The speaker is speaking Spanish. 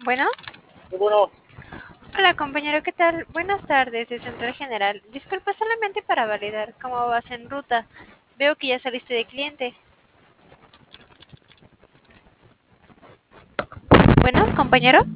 Bueno, Y bueno, hola compañero, ¿qué tal? Buenas tardes, de Central General. Disculpa solamente para validar cómo vas en ruta. Veo que ya saliste de cliente. Bueno, compañero.